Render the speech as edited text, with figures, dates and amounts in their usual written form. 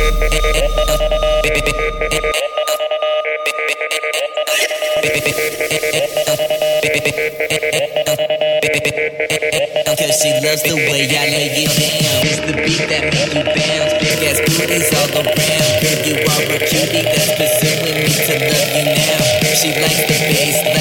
Cause she loves the way I lay it down. It's the beat that make you bounce. Big ass booties all around. Girl, you are a cutie that's pursuing me to love you now. She likes the bass